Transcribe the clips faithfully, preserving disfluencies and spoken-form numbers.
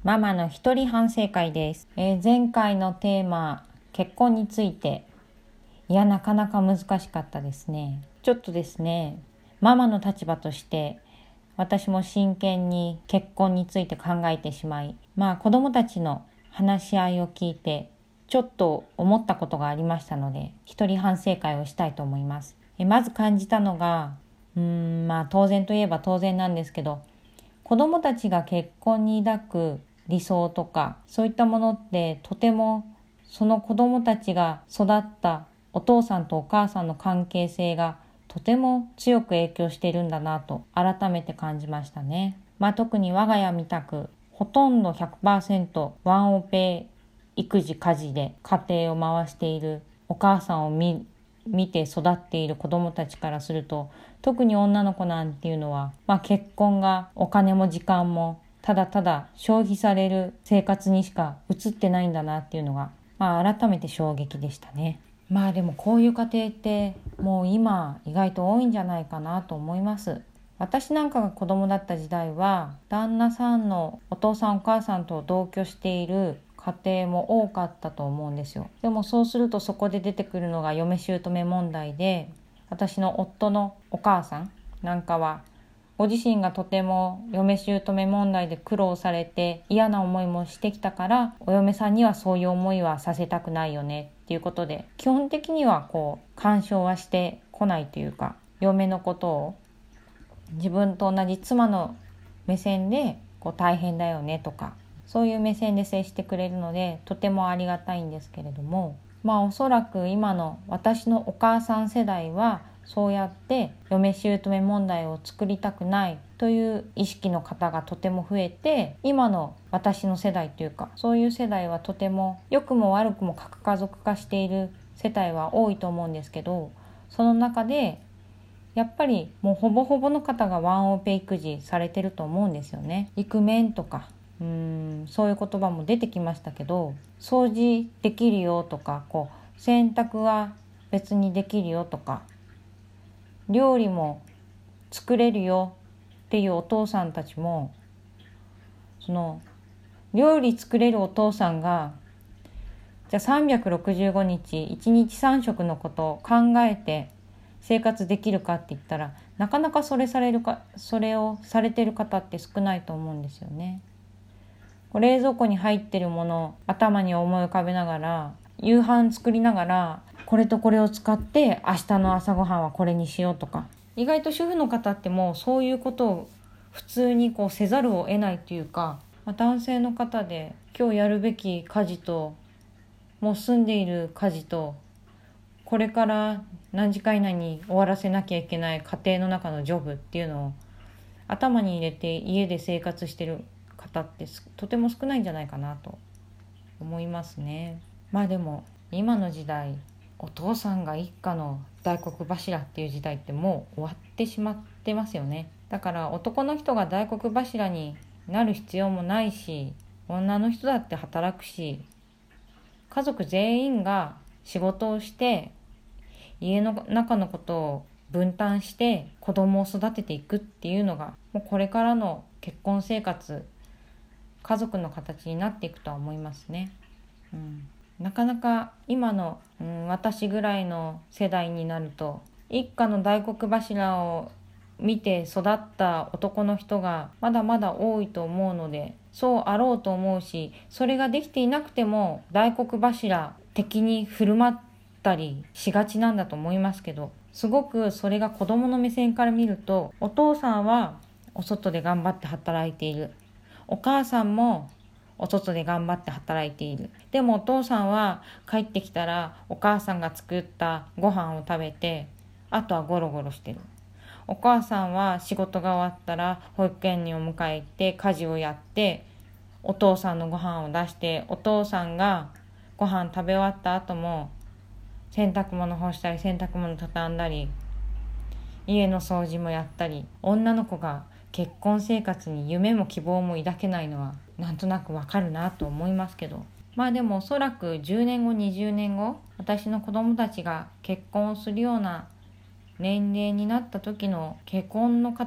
ママの一人反省会です。えー、前回のテーマ、結婚について、いやなかなか難しかったですね。ちょっとですね、ママの立場として私も真剣に結婚について考えてしまい、まあ子供たちの話し合いを聞いてちょっと思ったことがありましたので、一人反省会をしたいと思います。えまず感じたのが、うーんまあ当然といえば当然なんですけど、子供たちが結婚に抱く理想とかそういったものってとてもその子供たちが育ったお父さんとお母さんの関係性がとても強く影響しているんだなと改めて感じましたね。まあ特に我が家みたくほとんど ひゃくパーセント ワンオペ育児家事で家庭を回しているお母さんを見見て育っている子どもたちからすると、特に女の子なんていうのは、まあ、結婚がお金も時間もただただ消費される生活にしか映ってないんだなっていうのが、まあ、改めて衝撃でしたね。まあでもこういう家庭ってもう今意外と多いんじゃないかなと思います。私なんかが子供だった時代は旦那さんのお父さんお母さんと同居している家庭も多かったと思うんですよ。でもそうするとそこで出てくるのが嫁姑問題で、私の夫のお母さんなんかはご自身がとても嫁姑問題で苦労されて嫌な思いもしてきたから、お嫁さんにはそういう思いはさせたくないよねっていうことで、基本的にはこう干渉はしてこないというか、嫁のことを自分と同じ妻の目線でこう大変だよねとか、そういう目線で接してくれるのでとてもありがたいんですけれども、まあおそらく今の私のお母さん世代はそうやって嫁姑問題を作りたくないという意識の方がとても増えて、今の私の世代というかそういう世代はとても良くも悪くも核家族化している世帯は多いと思うんですけど、その中でやっぱりもうほぼほぼの方がワンオペ育児されてると思うんですよね。イクメンとかうーんそういう言葉も出てきましたけど、掃除できるよとか、こう洗濯は別にできるよとか、料理も作れるよっていうお父さんたちも、その料理作れるお父さんがじゃあさんびゃくろくじゅうごにちいちにちさん食のことを考えて生活できるかって言ったら、なかなかそれされるかそれをされてる方って少ないと思うんですよね。冷蔵庫に入ってるものを頭に思い浮かべながら、夕飯作りながらこれとこれを使って明日の朝ごはんはこれにしようとか、意外と主婦の方ってもうそういうことを普通にこうせざるを得ないというか、まあ、男性の方で今日やるべき家事ともう済んでいる家事とこれから何時間以内に終わらせなきゃいけない家庭の中のジョブっていうのを頭に入れて家で生活してる方ってとても少ないんじゃないかなと思いますね。まあでも今の時代、お父さんが一家の大黒柱っていう時代ってもう終わってしまってますよね。だから男の人が大黒柱になる必要もないし、女の人だって働くし、家族全員が仕事をして家の中のことを分担して子供を育てていくっていうのが、もうこれからの結婚生活、家族の形になっていくとは思いますね。うん、なかなか今の、うん、私ぐらいの世代になると一家の大黒柱を見て育った男の人がまだまだ多いと思うので、そうあろうと思うし、それができていなくても大黒柱的に振る舞ったりしがちなんだと思いますけど、すごくそれが子供の目線から見ると、お父さんはお外で頑張って働いている、お母さんもお外で頑張って働いている、でもお父さんは帰ってきたらお母さんが作ったご飯を食べてあとはゴロゴロしてる、お母さんは仕事が終わったら保育園にお迎え行って家事をやってお父さんのご飯を出して、お父さんがご飯食べ終わった後も洗濯物干したり洗濯物畳んだり家の掃除もやったり、女の子が結婚生活に夢も希望も抱けないのはなんとなくわかるなと思いますけど、まあでもおそらくじゅうねんごにじゅうねんご、私の子供たちが結婚をするような年齢になった時の結婚の形っ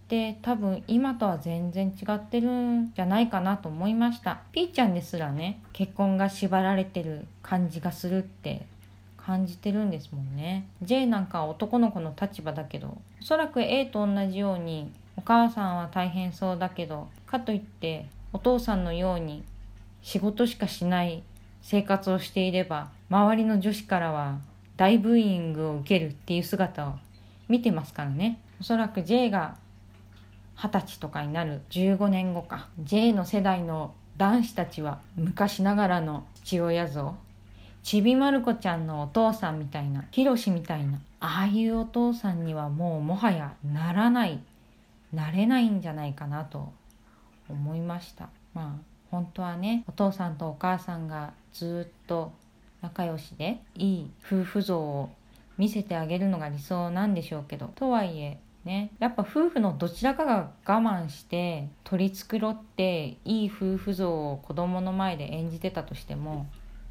って多分今とは全然違ってるんじゃないかなと思いました。ピーちゃんですらね、結婚が縛られてる感じがするって感じてるんですもんね。 J なんかは男の子の立場だけど、おそらく A と同じようにお母さんは大変そうだけど、かといってお父さんのように仕事しかしない生活をしていれば、周りの女子からは大ブーイングを受けるっていう姿を見てますからね。おそらく J がはたちとかになるじゅうごねんごか、 J の世代の男子たちは昔ながらの父親像、ちびまる子ちゃんのお父さんみたいな、ひろしみたいな、ああいうお父さんにはもうもはやならないなれないんじゃないかなと思いました。まあ本当はね、お父さんとお母さんがずっと仲良しでいい夫婦像を見せてあげるのが理想なんでしょうけど、とはいえね、やっぱ夫婦のどちらかが我慢して取り繕っていい夫婦像を子供の前で演じてたとしても、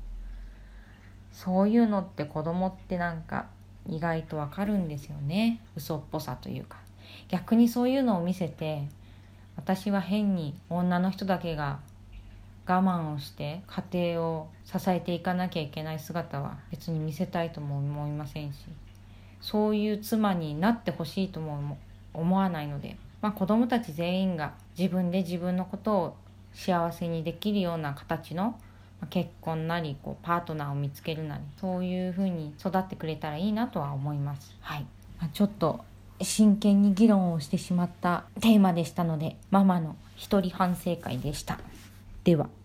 そういうのって子供ってなんか意外とわかるんですよね。嘘っぽさというか。逆にそういうのを見せて、私は変に女の人だけが我慢をして家庭を支えていかなきゃいけない姿は別に見せたいとも思いませんし、そういう妻になってほしいとも思わないので、まあ、子供たち全員が自分で自分のことを幸せにできるような形の結婚なりこうパートナーを見つけるなり、そういう風に育ってくれたらいいなとは思います。はい、まあ、ちょっと真剣に議論をしてしまったテーマでしたので、ママの一人反省会でした。では。